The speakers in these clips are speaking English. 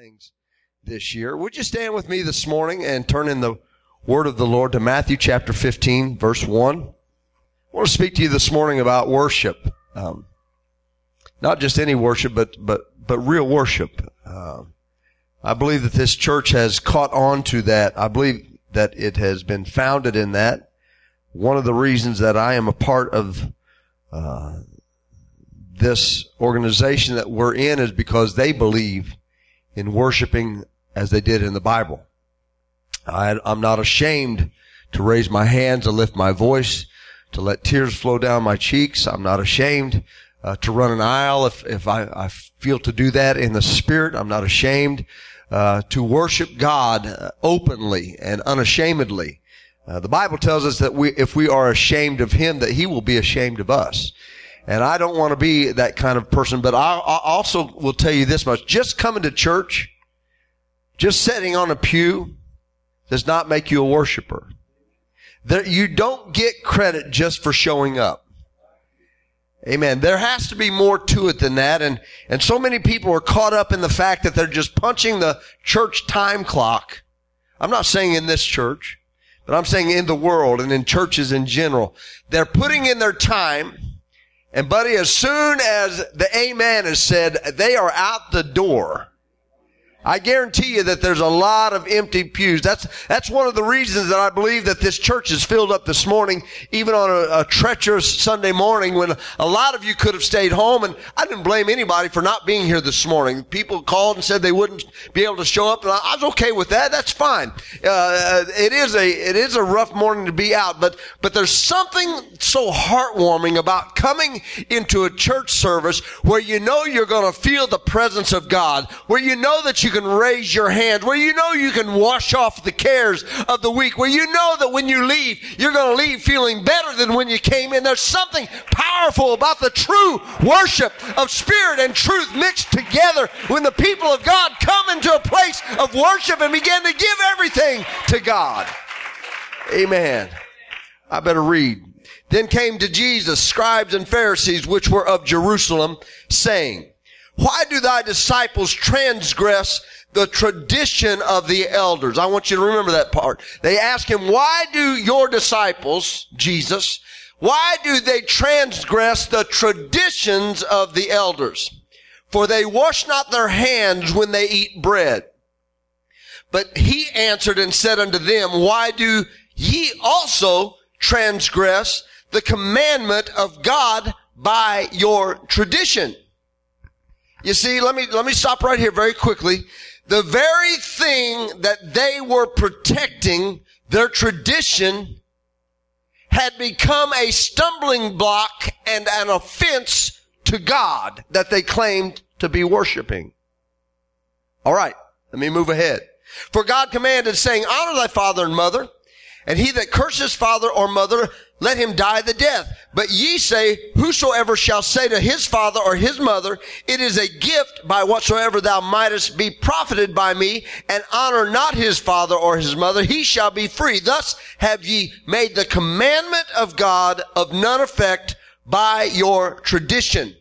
things this year. Would you stand with me this morning and turn in the Word of the Lord to Matthew chapter 15, verse 1. I want to speak to you this morning about worship. Not just any worship, but real worship. I believe that this church has caught on to that. I believe that it has been founded in that. One of the reasons that I am a part of this organization that we're in is because they believe in worshiping as they did in the Bible. I'm not ashamed to raise my hands, to lift my voice, to let tears flow down my cheeks. I'm not ashamed to run an aisle if I feel to do that in the Spirit. I'm not ashamed to worship God openly and unashamedly. The Bible tells us that if we are ashamed of Him, that He will be ashamed of us. And I don't want to be that kind of person, but I also will tell you this much. Just coming to church, just sitting on a pew, does not make you a worshiper. You don't get credit just for showing up. Amen. There has to be more to it than that. And so many people are caught up in the fact that they're just punching the church time clock. I'm not saying in this church, but I'm saying in the world and in churches in general. They're putting in their time. And buddy, as soon as the amen is said, they are out the door. I guarantee you that there's a lot of empty pews. That's one of the reasons that I believe that this church is filled up this morning, even on a treacherous Sunday morning when a lot of you could have stayed home. And I didn't blame anybody for not being here this morning. People called and said they wouldn't be able to show up, and I was okay with that. That's fine. It is a rough morning to be out, but there's something so heartwarming about coming into a church service where you know you're going to feel the presence of God, where you know that you can raise your hand, where you know you can wash off the cares of the week, where you know that when you leave, you're going to leave feeling better than when you came in. There's something powerful about the true worship of spirit and truth mixed together when the people of God come into a place of worship and begin to give everything to God. Amen. I better read. Then came to Jesus scribes and Pharisees, which were of Jerusalem, saying, why do thy disciples transgress the tradition of the elders? I want you to remember that part. They ask him, why do your disciples, Jesus, why do they transgress the traditions of the elders? For they wash not their hands when they eat bread. But he answered and said unto them, why do ye also transgress the commandment of God by your tradition? You see, let me stop right here very quickly. The very thing that they were protecting, their tradition, had become a stumbling block and an offense to God that they claimed to be worshiping. All right, let me move ahead. For God commanded, saying, honor thy father and mother, and he that curses father or mother, let him die the death. But ye say, whosoever shall say to his father or his mother, it is a gift by whatsoever thou mightest be profited by me, and honor not his father or his mother, he shall be free. Thus have ye made the commandment of God of none effect by your tradition.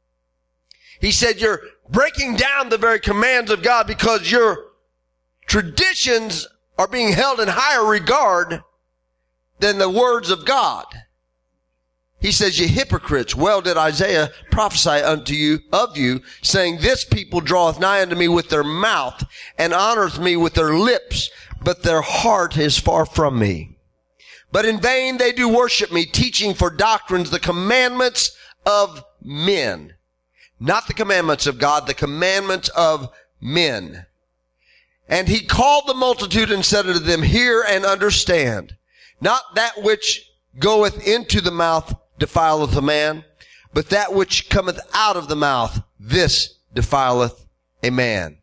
He said you're breaking down the very commands of God because your traditions are being held in higher regard than the words of God. He says, ye hypocrites, well did Isaiah prophesy unto you, of you, saying, this people draweth nigh unto me with their mouth, and honoreth me with their lips, but their heart is far from me. But in vain they do worship me, teaching for doctrines the commandments of men. Not the commandments of God, the commandments of men. And he called the multitude and said unto them, hear and understand. Not that which goeth into the mouth defileth a man, but that which cometh out of the mouth, this defileth a man.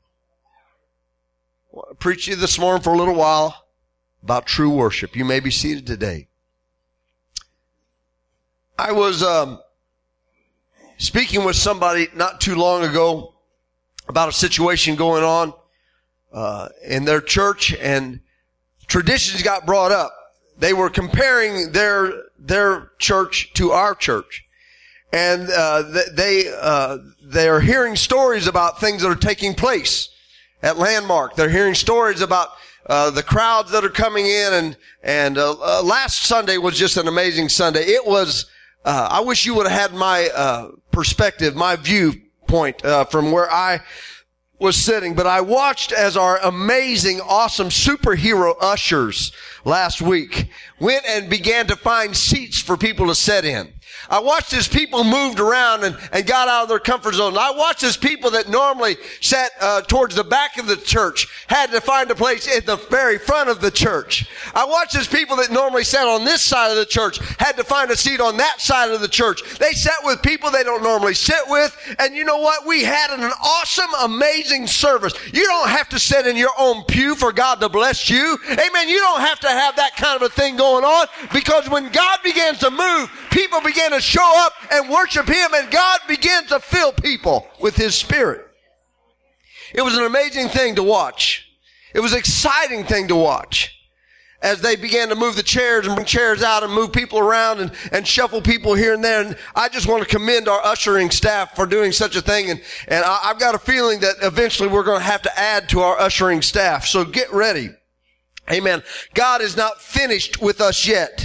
I want to preach to you this morning for a little while about true worship. You may be seated today. I was speaking with somebody not too long ago about a situation going on in their church, and traditions got brought up. They were comparing their church to our church. And they are hearing stories about things that are taking place. at Landmark. They're hearing stories about the crowds that are coming in, and last Sunday was just an amazing Sunday. It was, I wish you would have had my perspective, my viewpoint from where I was sitting, but I watched as our amazing, awesome superhero ushers last week went and began to find seats for people to sit in. I watched as people moved around and got out of their comfort zone. I watched as people that normally sat towards the back of the church had to find a place in the very front of the church. I watched as people that normally sat on this side of the church had to find a seat on that side of the church. They sat with people they don't normally sit with. And you know what? We had an awesome, amazing service. You don't have to sit in your own pew for God to bless you. Amen. You don't have to have that kind of a thing going on, because when God begins to move, people begin to show up and worship Him, and God begins to fill people with His Spirit. It was an amazing thing to watch. It was an exciting thing to watch as they began to move the chairs and bring chairs out and move people around and shuffle people here and there. And I just want to commend our ushering staff for doing such a thing. And I've got a feeling that eventually we're going to have to add to our ushering staff. So get ready. Amen. God is not finished with us yet.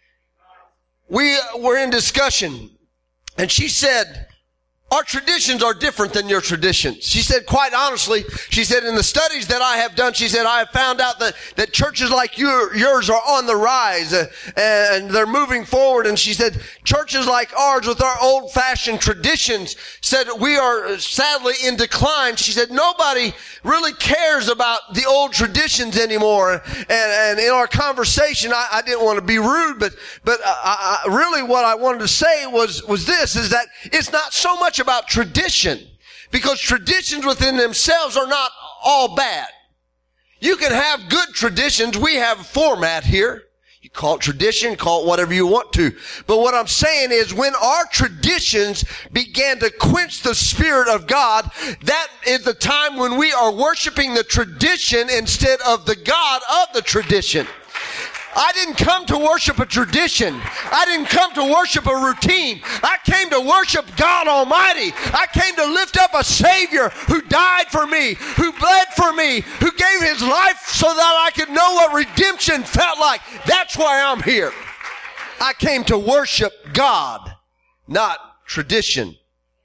We were in discussion, and she said, our traditions are different than your traditions. She said, quite honestly, she said, in the studies that I have done, she said, I have found out that churches like yours are on the rise, and they're moving forward. And she said, churches like ours with our old-fashioned traditions, said, we are sadly in decline. She said, nobody really cares about the old traditions anymore. And in our conversation, I didn't want to be rude, but really what I wanted to say was this, is that it's not so much about tradition, because traditions within themselves are not all bad. You can have good traditions. We have a format here. You call it tradition, call it whatever you want to. But what I'm saying is, when our traditions began to quench the Spirit of God, that is the time when we are worshiping the tradition instead of the God of the tradition. I didn't come to worship a tradition. I didn't come to worship a routine. I came to worship God Almighty. I came to lift up a Savior who died for me, who bled for me, who gave His life so that I could know what redemption felt like. That's why I'm here. I came to worship God, not tradition.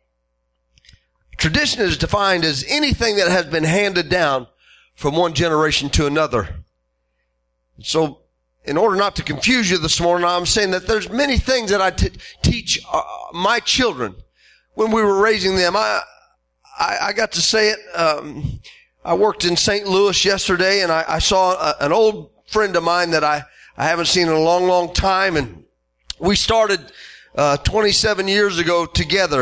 Tradition is defined as anything that has been handed down from one generation to another. So, in order not to confuse you this morning, I'm saying that there's many things that I teach my children when we were raising them. I got to say it. I worked in St. Louis yesterday, and I saw an old friend of mine that I haven't seen in a long, long time. And we started 27 years ago together.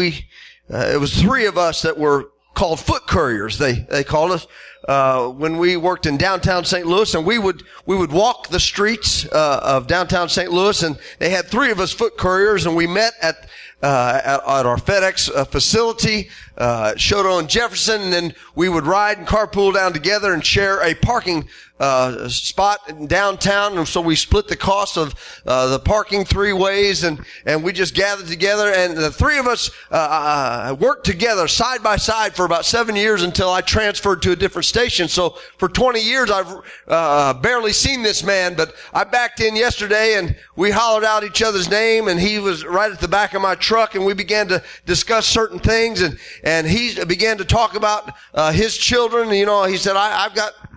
It was three of us that were called foot couriers. They called us. When we worked in downtown St. Louis, and we would walk the streets of downtown St. Louis, and they had three of us foot couriers, and we met at our FedEx facility, Choteau and Jefferson, and then we would ride and carpool down together and share a parking spot in downtown. And so we split the cost of the parking three ways, and we just gathered together, and the three of us worked together side by side for about 7 years until I transferred to a different station. So for 20 years I've barely seen this man, but I backed in yesterday and we hollered out each other's name, and he was right at the back of my truck, and we began to discuss certain things, and he began to talk about his children. You know, he said, I've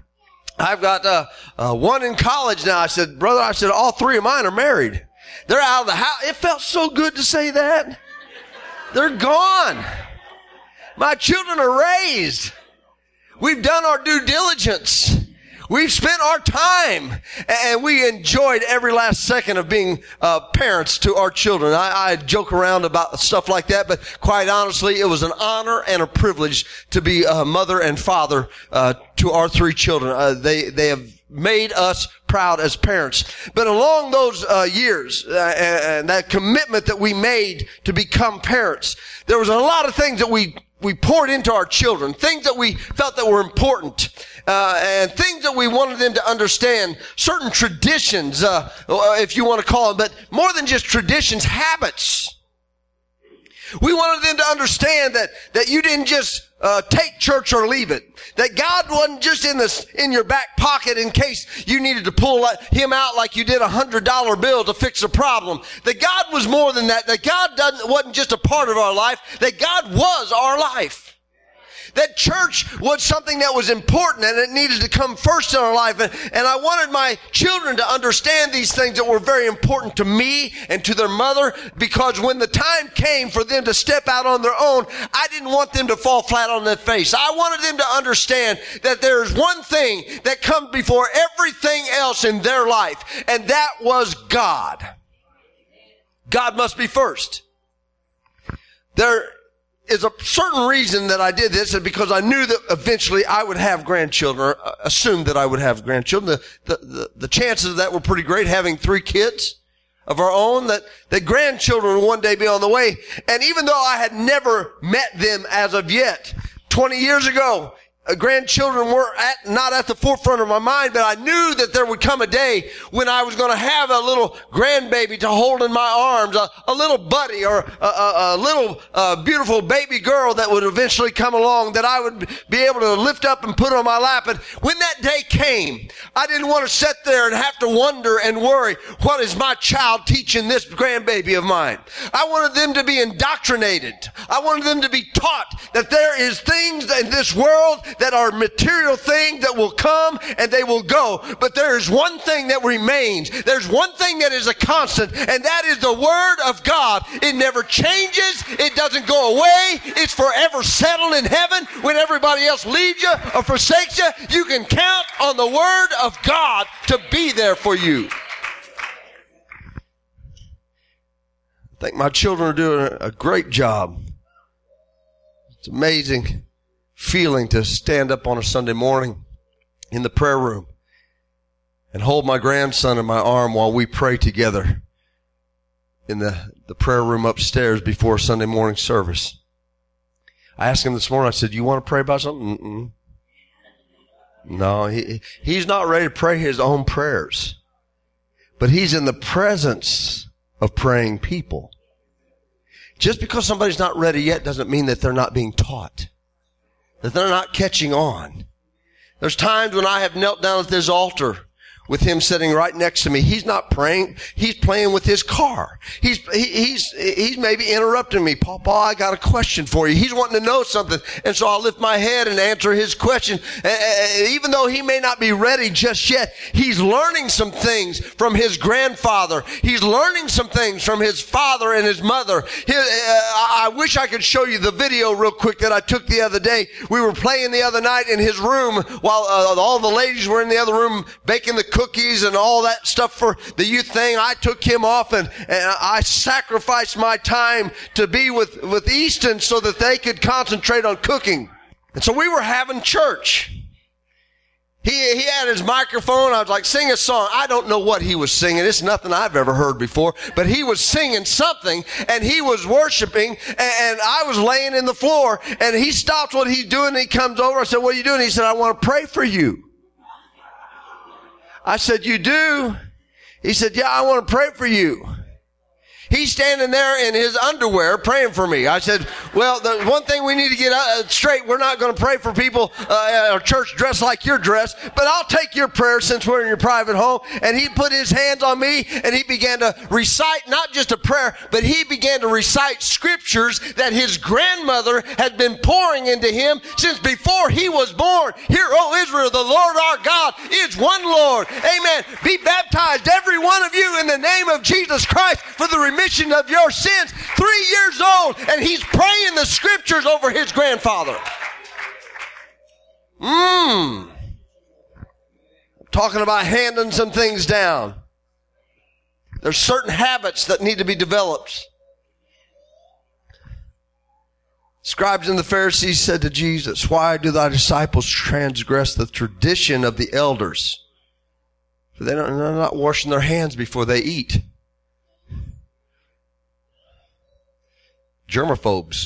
got one in college now. I said, brother, all three of mine are married. They're out of the house. It felt so good to say that. They're gone. My children are raised. We've done our due diligence. We've spent our time, and we enjoyed every last second of being parents to our children. I joke around about stuff like that, but quite honestly, it was an honor and a privilege to be a mother and father to our three children. They have made us proud as parents. But along those years, and that commitment that we made to become parents, there was a lot of things that we poured into our children, things that we felt that were important, and things that we wanted them to understand, certain traditions, if you want to call them, but more than just traditions, habits. We wanted them to understand that you didn't just take church or leave it. That God wasn't just in your back pocket in case you needed to pull him out like you did $100 bill to fix a problem. That God was more than that. That God wasn't just a part of our life. That God was our life. That church was something that was important and it needed to come first in our life. And I wanted my children to understand these things that were very important to me and to their mother, because when the time came for them to step out on their own, I didn't want them to fall flat on their face. I wanted them to understand that there is one thing that comes before everything else in their life, and that was God. God must be first. There is a certain reason that I did this, and because I knew that eventually I would have grandchildren, or assumed that I would have grandchildren. The chances of that were pretty great, having 3 kids of our own, that grandchildren would one day be on the way. And even though I had never met them as of yet, 20 years ago, grandchildren were not at the forefront of my mind, but I knew that there would come a day when I was going to have a little grandbaby to hold in my arms, a little buddy, or a little beautiful baby girl that would eventually come along that I would be able to lift up and put on my lap. And when that day came, I didn't want to sit there and have to wonder and worry, what is my child teaching this grandbaby of mine? I wanted them to be indoctrinated. I wanted them to be taught that there is things in this world that are material things that will come and they will go. But there is one thing that remains. There's one thing that is a constant, and that is the Word of God. It never changes. It doesn't go away. It's forever settled in heaven. When everybody else leaves you or forsakes you, you can count on the Word of God to be there for you. I think my children are doing a great job. It's amazing feeling to stand up on a Sunday morning in the prayer room and hold my grandson in my arm while we pray together in the prayer room upstairs before Sunday morning service. I asked him this morning, I said, you want to pray about something? No, he's not ready to pray his own prayers, but he's in the presence of praying people. Just because somebody's not ready yet doesn't mean that they're not being taught, that they're not catching on. There's times when I have knelt down at this altar with him sitting right next to me. He's not praying. He's playing with his car. He's maybe interrupting me. Papa, I got a question for you. He's wanting to know something. And so I'll lift my head and answer his question. Even though he may not be ready just yet, he's learning some things from his grandfather. He's learning some things from his father and his mother. I wish I could show you the video real quick that I took the other day. We were playing the other night in his room while all the ladies were in the other room baking the cookies and all that stuff for the youth thing. I took him off and I sacrificed my time to be with Easton so that they could concentrate on cooking. And so we were having church. He had his microphone. I was like, sing a song. I don't know what he was singing. It's nothing I've ever heard before. But he was singing something, and he was worshiping, and I was laying in the floor, and he stopped what he's doing, and he comes over. I said, what are you doing? He said, I want to pray for you. I said, you do? He said, yeah, I want to pray for you. He's standing there in his underwear praying for me. I said, well, the one thing we need to get straight, we're not going to pray for people at our church dressed like you're dressed, but I'll take your prayer since we're in your private home. And he put his hands on me and he began to recite not just a prayer, but he began to recite scriptures that his grandmother had been pouring into him since before he was born. Hear, O Israel, the Lord our God is one Lord. Amen. Be baptized, every one of you, in the name of Jesus Christ for the remission of your sins. 3 years old, and he's praying the scriptures over his grandfather. Talking about handing some things down. There's certain habits that need to be developed. Scribes and the Pharisees said to Jesus, why do thy disciples transgress the tradition of the elders? For they're not washing their hands before they eat. Germaphobes.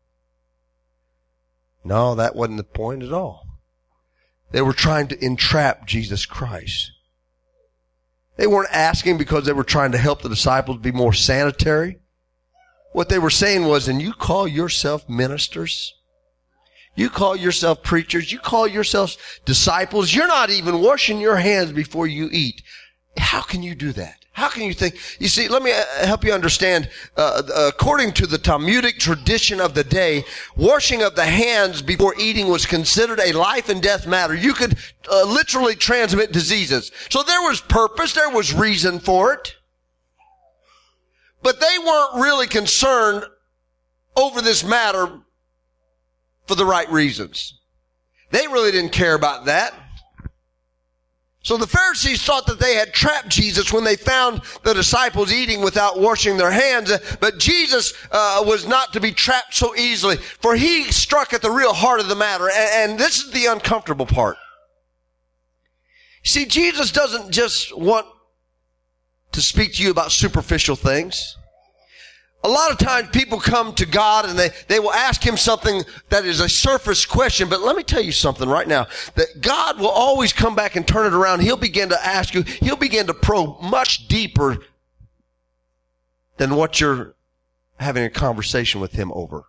No, that wasn't the point at all. They were trying to entrap Jesus Christ. They weren't asking because they were trying to help the disciples be more sanitary. What they were saying was, and you call yourself ministers? You call yourself preachers? You call yourselves disciples? You're not even washing your hands before you eat. How can you do that? How can you think? You see, let me help you understand. According to the Talmudic tradition of the day, washing of the hands before eating was considered a life and death matter. You could literally transmit diseases. So there was purpose, there was reason for it. But they weren't really concerned over this matter for the right reasons. They really didn't care about that. So the Pharisees thought that they had trapped Jesus when they found the disciples eating without washing their hands. But Jesus was not to be trapped so easily, for he struck at the real heart of the matter. And this is the uncomfortable part. See, Jesus doesn't just want to speak to you about superficial things. A lot of times people come to God and they will ask him something that is a surface question. But let me tell you something right now, that God will always come back and turn it around. He'll begin to ask you, he'll begin to probe much deeper than what you're having a conversation with him over.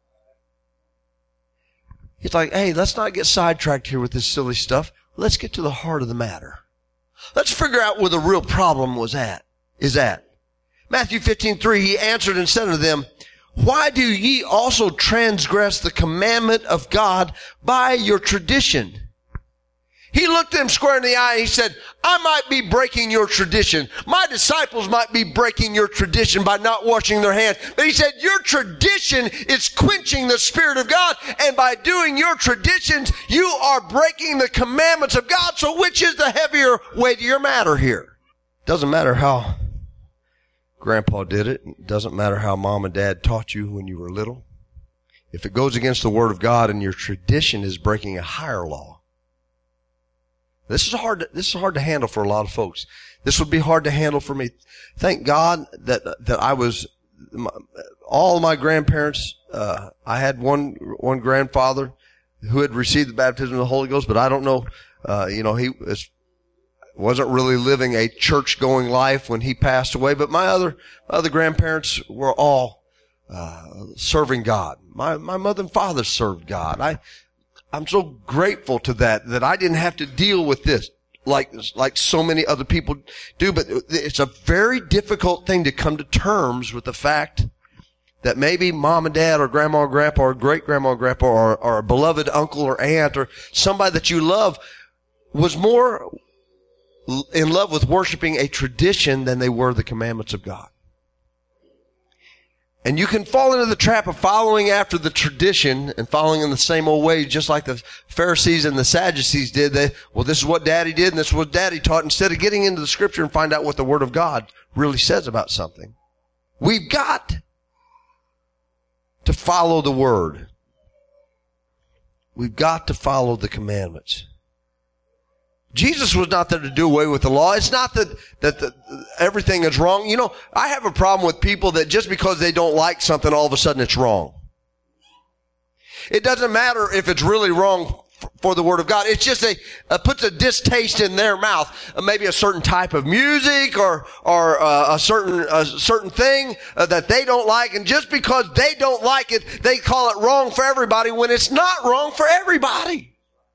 He's like, hey, let's not get sidetracked here with this silly stuff. Let's get to the heart of the matter. Let's figure out where the real problem is at. Matthew 15:3, he answered and said unto them, why do ye also transgress the commandment of God by your tradition? He looked them square in the eye and he said, I might be breaking your tradition. My disciples might be breaking your tradition by not washing their hands. But he said, your tradition is quenching the Spirit of God. And by doing your traditions, you are breaking the commandments of God. So which is the heavier weightier matter here? Doesn't matter how Grandpa did it. It doesn't matter how Mom and Dad taught you when you were little. If it goes against the Word of God and your tradition is breaking a higher law. This is hard to handle for a lot of folks. This would be hard to handle for me. Thank God that I was, all of my grandparents, I had one grandfather who had received the baptism of the Holy Ghost, but I don't know, he wasn't really living a church-going life when he passed away. But my other grandparents were all serving God. My mother and father served God. I'm so grateful to that I didn't have to deal with this like so many other people do. But it's a very difficult thing to come to terms with the fact that maybe mom and dad or grandma or grandpa or great-grandma or grandpa or a beloved uncle or aunt or somebody that you love was more in love with worshiping a tradition than they were the commandments of God. And you can fall into the trap of following after the tradition and following in the same old way, just like the Pharisees and the Sadducees did. This is what Daddy did and this is what Daddy taught, instead of getting into the Scripture and find out what the Word of God really says about something. We've got to follow the Word. We've got to follow the commandments. Jesus was not there to do away with the law. It's not that everything is wrong. You know, I have a problem with people that just because they don't like something, all of a sudden it's wrong. It doesn't matter if it's really wrong for the Word of God. It's just puts a distaste in their mouth. Maybe a certain type of music or a certain thing that they don't like. And just because they don't like it, they call it wrong for everybody when it's not wrong for everybody.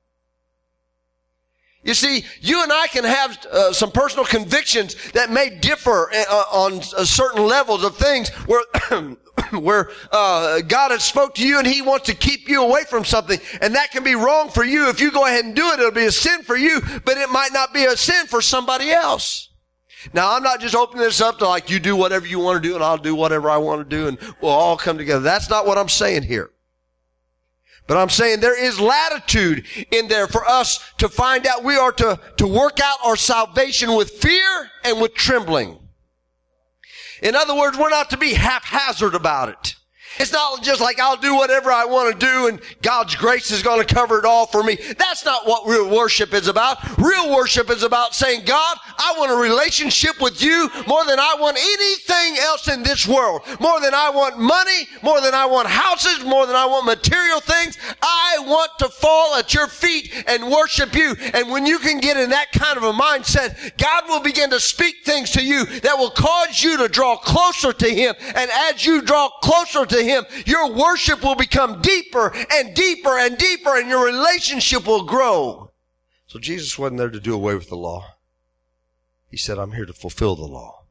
You see, you and I can have some personal convictions that may differ on certain levels of things where God has spoke to you and He wants to keep you away from something, and that can be wrong for you. If you go ahead and do it, it'll be a sin for you, but it might not be a sin for somebody else. Now, I'm not just opening this up to like you do whatever you want to do and I'll do whatever I want to do and we'll all come together. That's not what I'm saying here. But I'm saying there is latitude in there for us to find out. We are to work out our salvation with fear and with trembling. In other words, we're not to be haphazard about it. It's not just like I'll do whatever I want to do and God's grace is going to cover it all for me. That's not what real worship is about. Real worship is about saying, God, I want a relationship with you more than I want anything else in this world. More than I want money, more than I want houses, more than I want material things. I want to fall at your feet and worship you. And when you can get in that kind of a mindset, God will begin to speak things to you that will cause you to draw closer to Him. And as you draw closer to Him, your worship will become deeper and deeper and deeper, and your relationship will grow. So Jesus wasn't there to do away with the law. He said, I'm here to fulfill the law.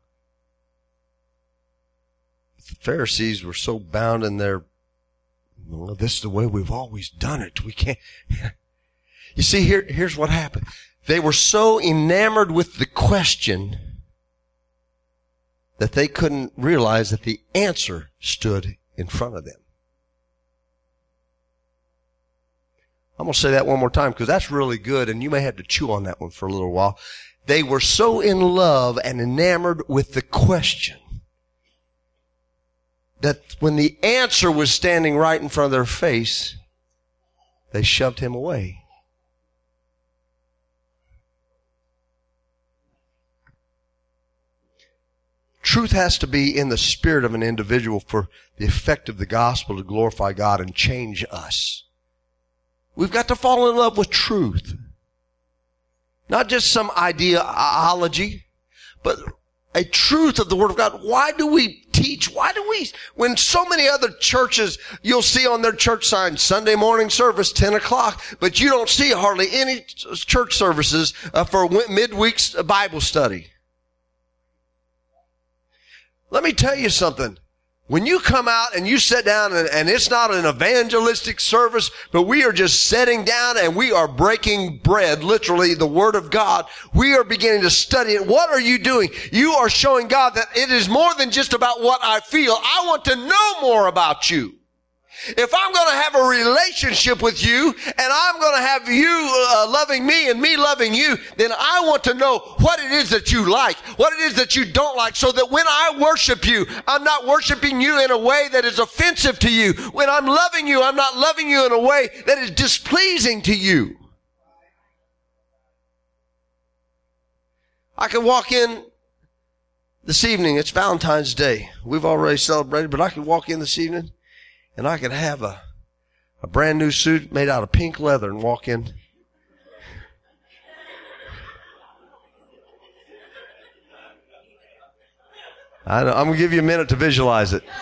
The Pharisees were so bound in their, well, this is the way we've always done it. We can't. You see, here's what happened. They were so enamored with the question that they couldn't realize that the answer stood in front of them. I'm going to say that one more time because that's really good, and you may have to chew on that one for a little while. They were so in love and enamored with the question that when the answer was standing right in front of their face, they shoved Him away. Truth has to be in the spirit of an individual for the effect of the gospel to glorify God and change us. We've got to fall in love with truth. Not just some ideology, but a truth of the Word of God. Why do we teach? When so many other churches, you'll see on their church sign, Sunday morning service, 10 o'clock, but you don't see hardly any church services for midweek Bible study. Let me tell you something. When you come out and you sit down and it's not an evangelistic service, but we are just sitting down and we are breaking bread, literally the Word of God. We are beginning to study it. What are you doing? You are showing God that it is more than just about what I feel. I want to know more about you. If I'm going to have a relationship with you and I'm going to have you loving me and me loving you, then I want to know what it is that you like, what it is that you don't like, so that when I worship you, I'm not worshiping you in a way that is offensive to you. When I'm loving you, I'm not loving you in a way that is displeasing to you. I can walk in this evening. It's Valentine's Day. We've already celebrated, but I can walk in this evening and I could have a brand new suit made out of pink leather and walk in. I'm going to give you a minute to visualize it.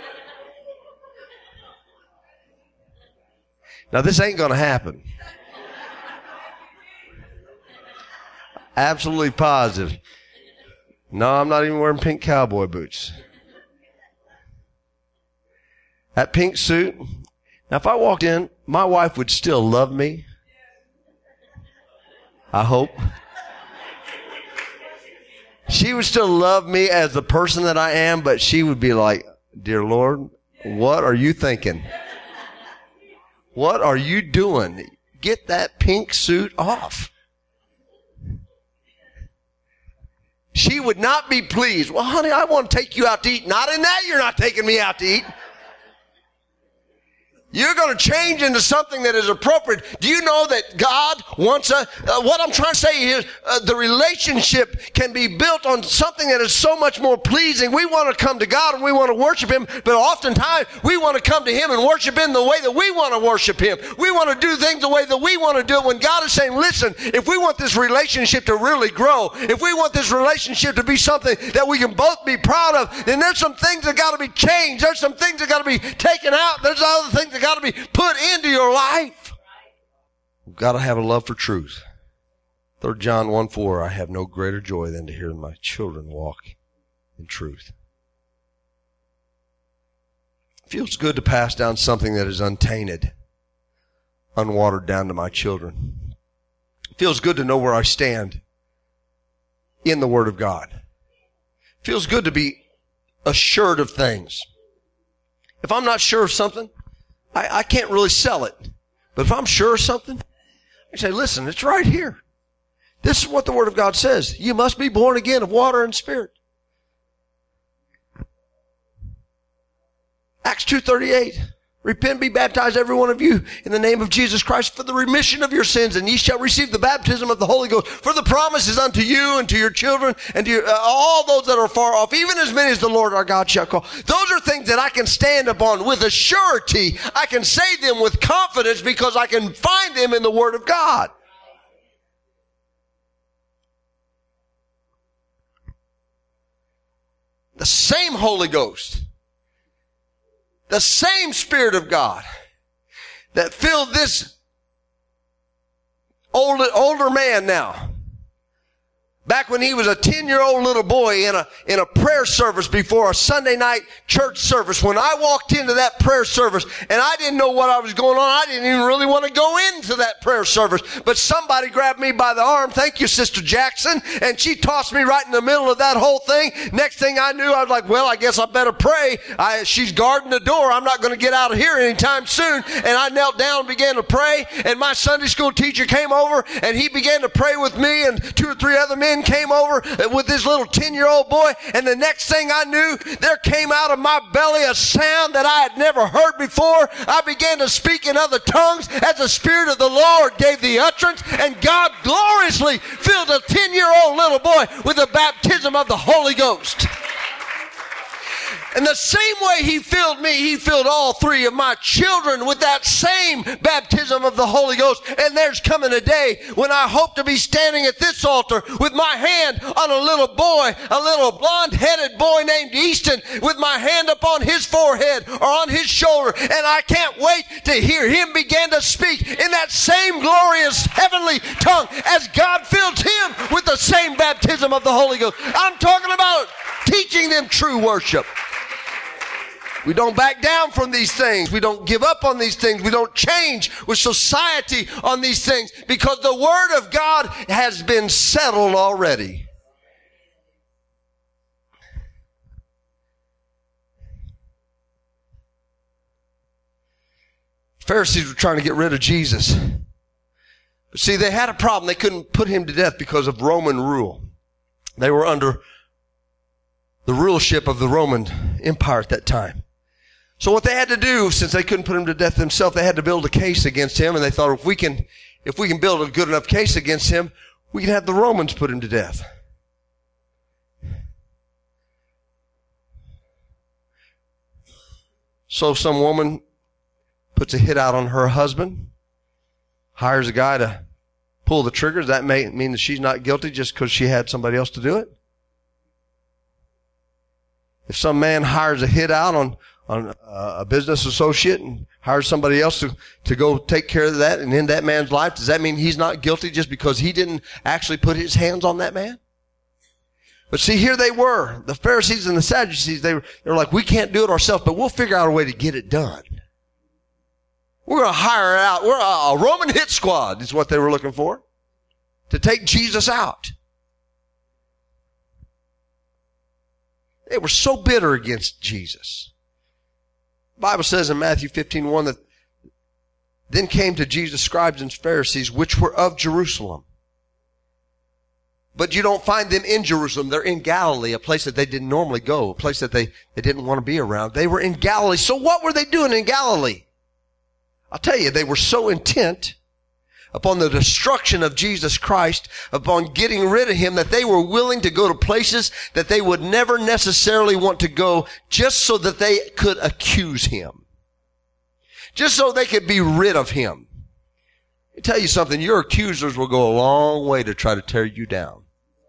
Now, this ain't going to happen. Absolutely positive. No, I'm not even wearing pink cowboy boots. That pink suit. Now, if I walked in, my wife would still love me. I hope. She would still love me as the person that I am, but she would be like, dear Lord, what are you thinking? What are you doing? Get that pink suit off. She would not be pleased. Well, honey, I want to take you out to eat. Not in that you're not taking me out to eat. You're going to change into something that is appropriate. Do you know that God wants what I'm trying to say is the relationship can be built on something that is so much more pleasing. We want to come to God and we want to worship Him, but oftentimes we want to come to Him and worship Him the way that we want to worship Him. We want to do things the way that we want to do it, when God is saying, listen, if we want this relationship to really grow, if we want this relationship to be something that we can both be proud of, then there's some things that got to be changed. There's some things that got to be taken out. There's other things that got to be put into your life. We've got to have a love for truth. 3 John 1:4, I have no greater joy than to hear my children walk in truth. It feels good to pass down something that is untainted, unwatered down to my children. It feels good to know where I stand in the Word of God. It feels good to be assured of things. If I'm not sure of something, I can't really sell it. But if I'm sure of something, I say, listen, it's right here. This is what the Word of God says. You must be born again of water and Spirit. Acts 2:38. Repent, be baptized, every one of you, in the name of Jesus Christ for the remission of your sins, and ye shall receive the baptism of the Holy Ghost. For the promise is unto you and to your children and to all those that are far off, even as many as the Lord our God shall call. Those are things that I can stand upon with a surety. I can say them with confidence because I can find them in the Word of God. The same Holy Ghost, the same Spirit of God that filled this older man now, back when he was a 10-year-old little boy in a prayer service before a Sunday night church service. When I walked into that prayer service and I didn't know what I was going on, I didn't even really want to go into that prayer service. But somebody grabbed me by the arm, thank you, Sister Jackson, and she tossed me right in the middle of that whole thing. Next thing I knew, I was like, well, I guess I better pray. She's guarding the door. I'm not going to get out of here anytime soon. And I knelt down and began to pray. And my Sunday school teacher came over and he began to pray with me, and 2 or 3 other men came over with this little 10-year-old boy, and the next thing I knew, there came out of my belly a sound that I had never heard before. I began to speak in other tongues as the Spirit of the Lord gave the utterance, and God gloriously filled a 10-year-old little boy with the baptism of the Holy Ghost. And the same way he filled me, he filled all 3 of my children with that same baptism of the Holy Ghost. And there's coming a day when I hope to be standing at this altar with my hand on a little boy, a little blonde-headed boy named Easton, with my hand upon his forehead or on his shoulder. And I can't wait to hear him begin to speak in that same glorious heavenly tongue as God filled him with the same baptism of the Holy Ghost. I'm talking about teaching them true worship. We don't back down from these things. We don't give up on these things. We don't change with society on these things because the Word of God has been settled already. Pharisees were trying to get rid of Jesus. But see, they had a problem. They couldn't put him to death because of Roman rule. They were under the rulership of the Roman Empire at that time. So what they had to do, since they couldn't put him to death themselves, they had to build a case against him. And they thought, if we can build a good enough case against him, we can have the Romans put him to death. So some woman puts a hit out on her husband, hires a guy to pull the trigger. Does that mean that she's not guilty just because she had somebody else to do it? If some man hires a hit out on a business associate and hires somebody else to go take care of that and end that man's life, does that mean he's not guilty just because he didn't actually put his hands on that man? But see, here they were, the Pharisees and the Sadducees, they were like, we can't do it ourselves, but we'll figure out a way to get it done. We're going to hire it out. We're a Roman hit squad is what they were looking for, to take Jesus out. They were so bitter against Jesus. The Bible says in Matthew 15:1 that then came to Jesus scribes and Pharisees, which were of Jerusalem. But you don't find them in Jerusalem. They're in Galilee, a place that they didn't normally go, a place that they didn't want to be around. They were in Galilee. So what were they doing in Galilee? I'll tell you, they were so intent upon the destruction of Jesus Christ, upon getting rid of him, that they were willing to go to places that they would never necessarily want to go just so that they could accuse him. Just so they could be rid of him. Let me tell you something, your accusers will go a long way to try to tear you down.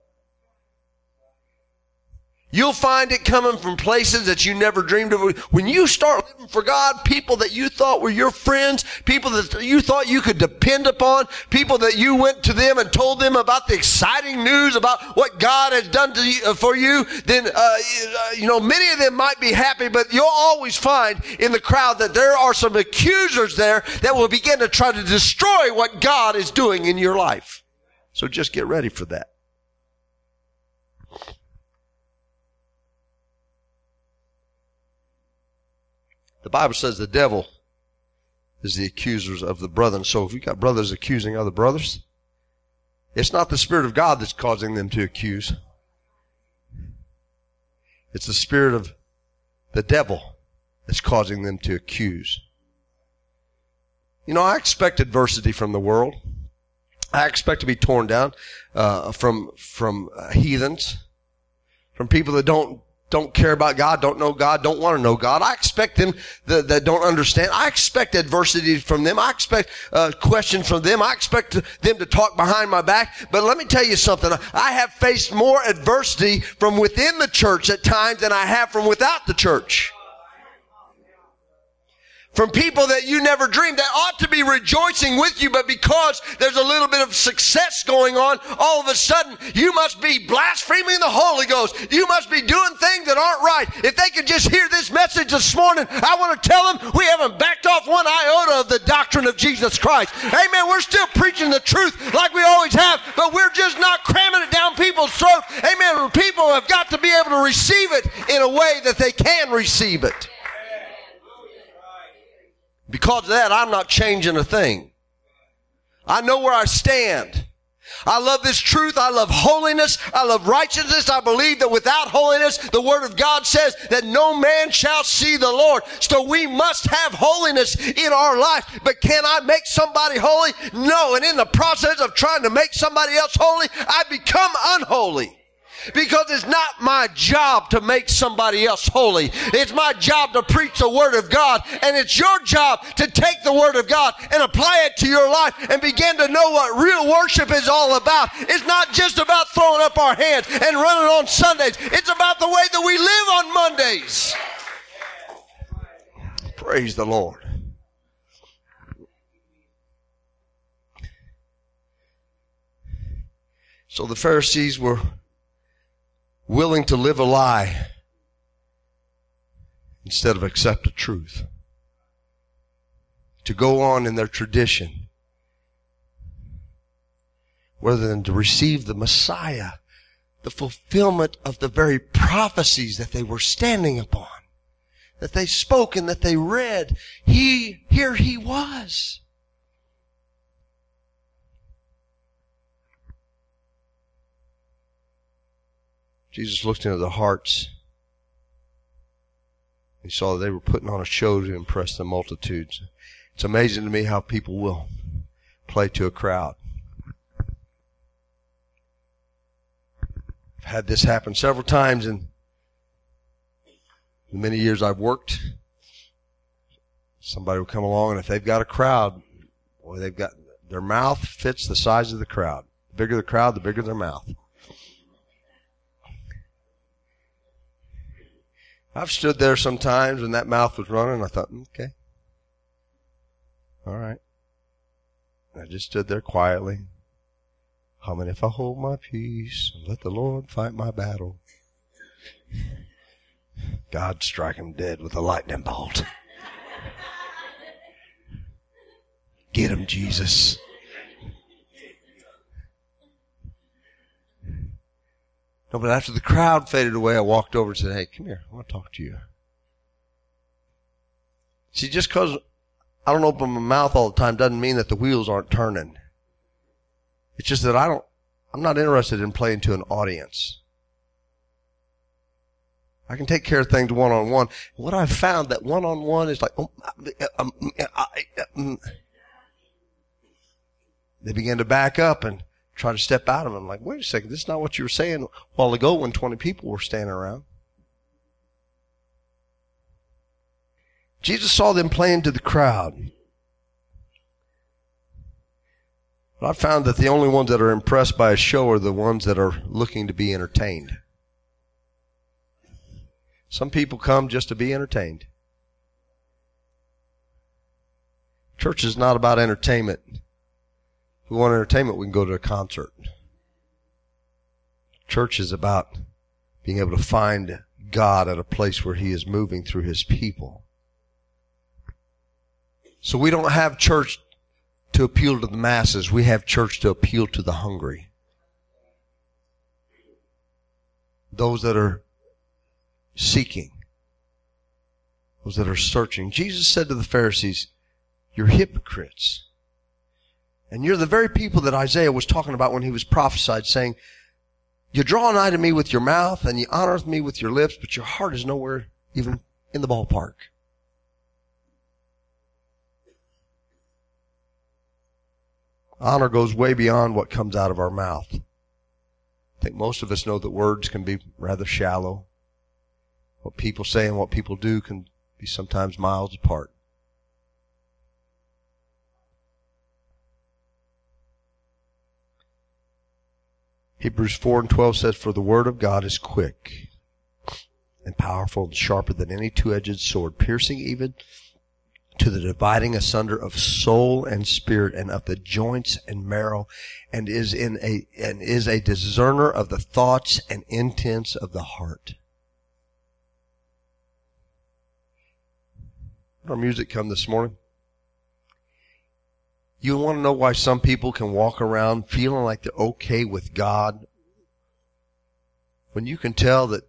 You'll find it coming from places that you never dreamed of. When you start living for God, people that you thought were your friends, people that you thought you could depend upon, people that you went to them and told them about the exciting news about what God has done to you, for you, then, many of them might be happy, but you'll always find in the crowd that there are some accusers there that will begin to try to destroy what God is doing in your life. So just get ready for that. The Bible says the devil is the accuser of the brethren. So if you've got brothers accusing other brothers, it's not the Spirit of God that's causing them to accuse. It's the spirit of the devil that's causing them to accuse. You know, I expect adversity from the world. I expect to be torn down from heathens, from people that don't care about God, don't know God, don't want to know God. I expect them that don't understand. I expect adversity from them. I expect questions from them. I expect them to talk behind my back. But let me tell you something. I have faced more adversity from within the church at times than I have from without the church. From people that you never dreamed that ought to be rejoicing with you, but because there's a little bit of success going on, all of a sudden you must be blaspheming the Holy Ghost. You must be doing things that aren't right. If they could just hear this message this morning, I want to tell them we haven't backed off one iota of the doctrine of Jesus Christ. Amen. We're still preaching the truth like we always have, but we're just not cramming it down people's throats. Amen. People have got to be able to receive it in a way that they can receive it. Because of that, I'm not changing a thing. I know where I stand. I love this truth. I love holiness. I love righteousness. I believe that without holiness, the Word of God says that no man shall see the Lord. So we must have holiness in our life. But can I make somebody holy? No. And in the process of trying to make somebody else holy, I become unholy. Because it's not my job to make somebody else holy. It's my job to preach the Word of God. And it's your job to take the Word of God and apply it to your life and begin to know what real worship is all about. It's not just about throwing up our hands and running on Sundays. It's about the way that we live on Mondays. Praise the Lord. So the Pharisees were willing to live a lie instead of accept the truth. To go on in their tradition rather than to receive the Messiah, the fulfillment of the very prophecies that they were standing upon, that they spoke and that they read. Here he was. Jesus looked into their hearts. He saw that they were putting on a show to impress the multitudes. It's amazing to me how people will play to a crowd. I've had this happen several times in the many years I've worked. Somebody will come along, and if they've got a crowd, boy, they've got their mouth fits the size of the crowd. The bigger the crowd, the bigger their mouth. I've stood there sometimes when that mouth was running. I thought, okay. All right. I just stood there quietly, humming, if I hold my peace and let the Lord fight my battle, God strike him dead with a lightning bolt. Get him, Jesus. No, but after the crowd faded away, I walked over and said, hey, come here. I want to talk to you. See, just because I don't open my mouth all the time doesn't mean that the wheels aren't turning. It's just that I'm not interested in playing to an audience. I can take care of things one-on-one. What I've found that one-on-one is like, they begin to back up and try to step out of them. I'm like, wait a second, this is not what you were saying a while ago when 20 people were standing around. Jesus saw them playing to the crowd. But I found that the only ones that are impressed by a show are the ones that are looking to be entertained. Some people come just to be entertained. Church is not about entertainment. If we want entertainment, we can go to a concert. Church is about being able to find God at a place where He is moving through His people. So we don't have church to appeal to the masses. We have church to appeal to the hungry. Those that are seeking. Those that are searching. Jesus said to the Pharisees, you're hypocrites. And you're the very people that Isaiah was talking about when he was prophesied, saying, you draw nigh to me with your mouth and you honor me with your lips, but your heart is nowhere even in the ballpark. Honor goes way beyond what comes out of our mouth. I think most of us know that words can be rather shallow. What people say and what people do can be sometimes miles apart. Hebrews 4:12 says, "For the word of God is quick and powerful and sharper than any two-edged sword, piercing even to the dividing asunder of soul and spirit and of the joints and marrow, and is a discerner of the thoughts and intents of the heart." Our music come this morning. You want to know why some people can walk around feeling like they're okay with God when you can tell that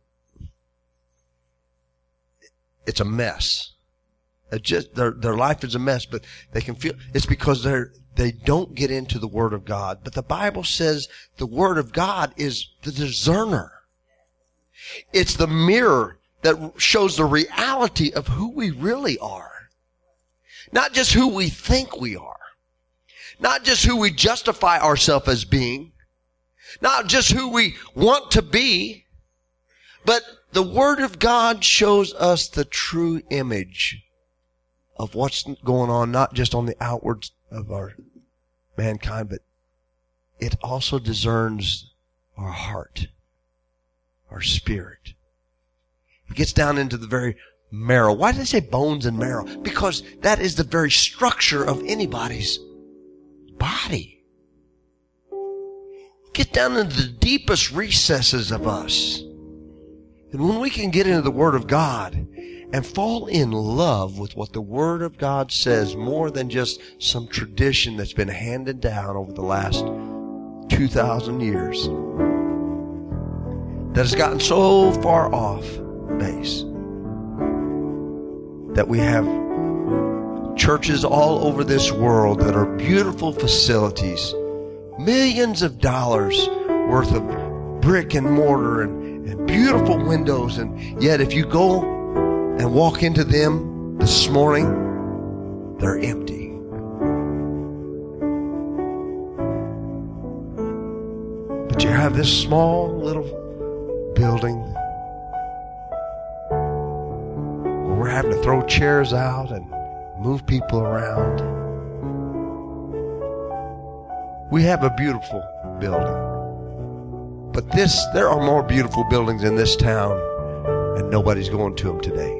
it's a mess. Their life is a mess, but they can feel it's because they don't get into the Word of God. But the Bible says the Word of God is the discerner. It's the mirror that shows the reality of who we really are. Not just who we think we are. Not just who we justify ourselves as being. Not just who we want to be. But the Word of God shows us the true image of what's going on, not just on the outwards of our mankind, but it also discerns our heart, our spirit. It gets down into the very marrow. Why do they say bones and marrow? Because that is the very structure of anybody's body. Get down into the deepest recesses of us. And when we can get into the Word of God and fall in love with what the Word of God says more than just some tradition that's been handed down over the last 2,000 years that has gotten so far off base that we have churches all over this world that are beautiful facilities, millions of dollars worth of brick and mortar and beautiful windows, and yet if you go and walk into them this morning, they're empty. But you have this small little building where we're having to throw chairs out and move people around. We have a beautiful building. But there are more beautiful buildings in this town, and nobody's going to them today.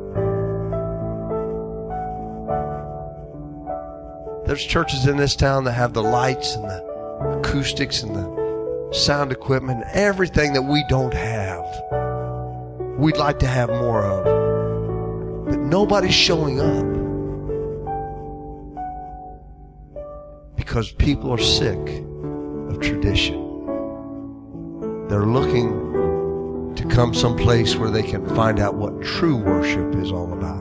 There's churches in this town that have the lights and the acoustics and the sound equipment, everything that we don't have. We'd like to have more of. But nobody's showing up. Because people are sick of tradition. They're looking to come someplace where they can find out what true worship is all about.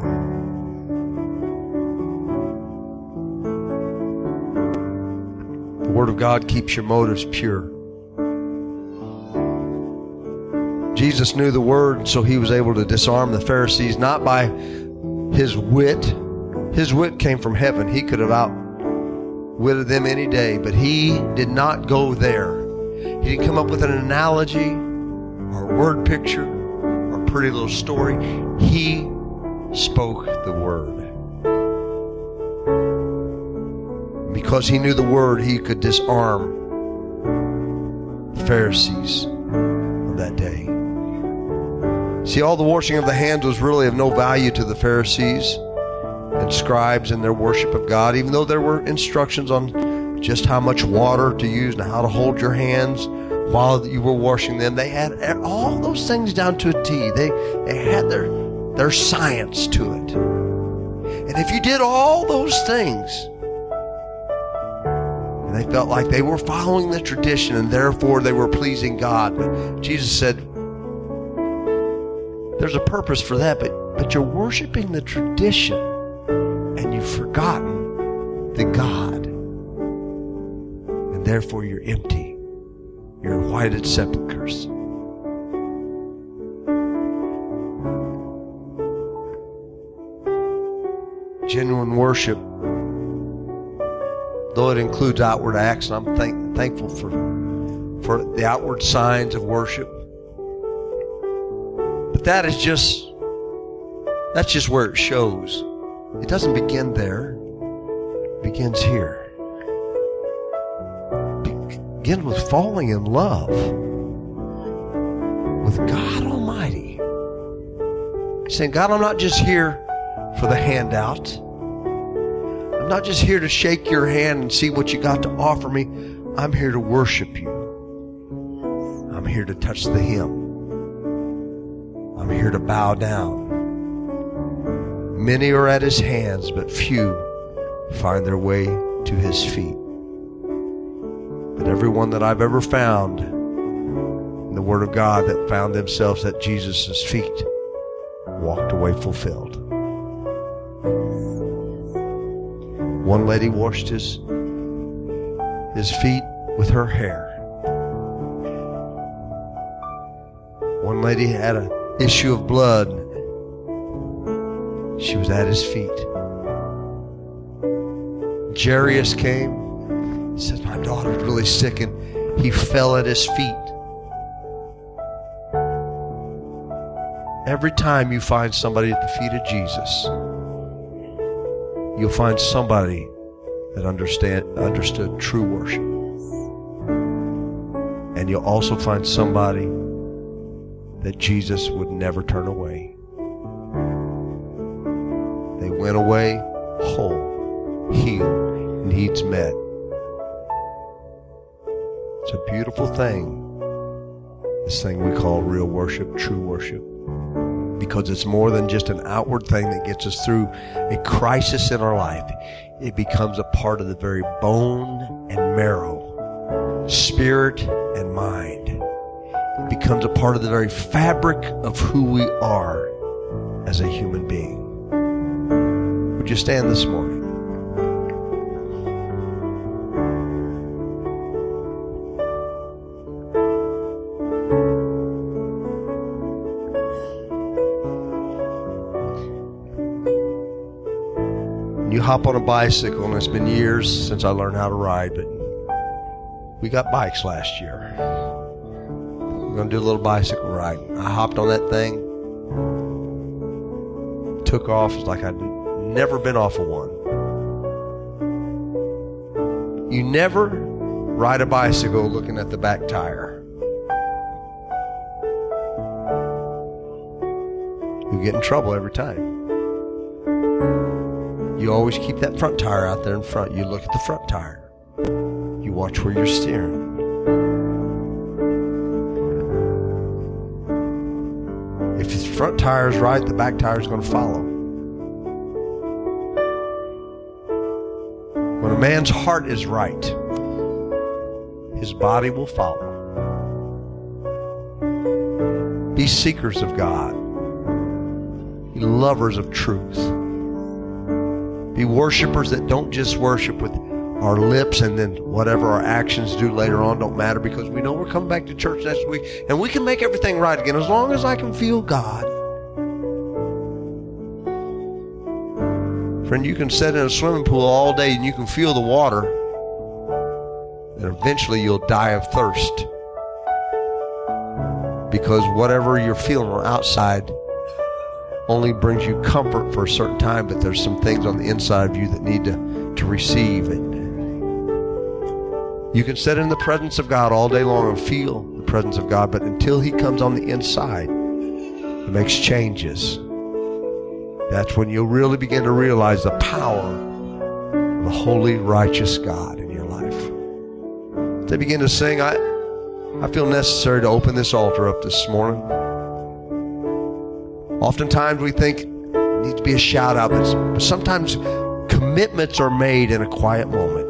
The Word of God keeps your motives pure. Jesus knew the Word, so He was able to disarm the Pharisees, not by His wit. His wit came from heaven. He could have outwitted them any day, but He did not go there. He didn't come up with an analogy or a word picture or a pretty little story. He spoke the Word. Because He knew the Word, He could disarm the Pharisees of that day. See, all the washing of the hands was really of no value to the Pharisees and scribes in their worship of God, even though there were instructions on just how much water to use and how to hold your hands while you were washing them. They had all those things down to a T. They had their science to it. And if you did all those things, and they felt like they were following the tradition and therefore they were pleasing God. But Jesus said, there's a purpose for that, but you're worshiping the tradition and you've forgotten the God. And therefore you're empty. You're in whited sepulchres. Genuine worship though it includes outward acts, and I'm thankful for the outward signs of worship. But that's just where it shows. It doesn't begin there. It begins here. It begins with falling in love with God Almighty. Saying, God, I'm not just here for the handout. I'm not just here to shake your hand and see what you got to offer me. I'm here to worship you. I'm here to touch the hem. I'm here to bow down. Many are at his hands, but few find their way to his feet. But everyone that I've ever found in the Word of God that found themselves at Jesus' feet walked away fulfilled. One lady washed his feet with her hair. One lady had an issue of blood. She was at his feet. Jairus came. He said, my daughter's really sick, and he fell at his feet. Every time you find somebody at the feet of Jesus, you'll find somebody that understood true worship. And you'll also find somebody that Jesus would never turn away. They went away whole, healed, needs met. It's a beautiful thing, this thing we call real worship, true worship. Because it's more than just an outward thing that gets us through a crisis in our life. It becomes a part of the very bone and marrow, spirit and mind. It becomes a part of the very fabric of who we are as a human being. Would you stand this morning? You hop on a bicycle, and it's been years since I learned how to ride, but we got bikes last year. We're going to do a little bicycle ride. I hopped on that thing, took off. It's like I'd never been off of one. You never ride a bicycle looking at the back tire. You get in trouble every time. You always keep that front tire out there in front. You look at the front tire. You watch where you're steering. If the front tire is right, the back tire is going to follow. When a man's heart is right, his body will follow. Be seekers of God. Be lovers of truth. Be worshipers that don't just worship with our lips, and then whatever our actions do later on don't matter, because we know we're coming back to church next week and we can make everything right again as long as I can feel God. Friend, you can sit in a swimming pool all day and you can feel the water, and eventually you'll die of thirst, because whatever you're feeling on the outside only brings you comfort for a certain time, but there's some things on the inside of you that need to receive it. You can sit in the presence of God all day long and feel the presence of God, but until He comes on the inside and makes changes, that's when you'll really begin to realize the power of the holy, righteous God in your life. As they begin to sing, I feel necessary to open this altar up this morning. Oftentimes we think it needs to be a shout out, but sometimes commitments are made in a quiet moment.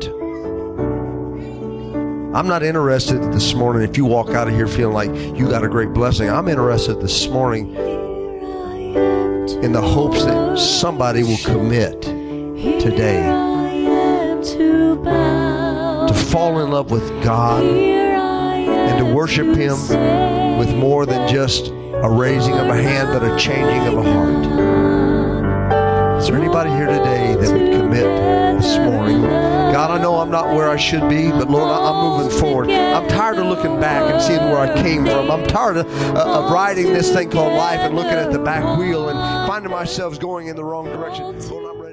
I'm not interested this morning if you walk out of here feeling like you got a great blessing. I'm interested this morning in the hopes that somebody will commit today to fall in love with God and to worship Him with more than just a raising of a hand, but a changing of a heart. Is there anybody here today that would commit this morning? God, I know I'm not where I should be, but Lord, I'm moving forward. I'm tired of looking back and seeing where I came from. I'm tired of riding this thing called life and looking at the back wheel and finding myself going in the wrong direction. Lord, I'm ready.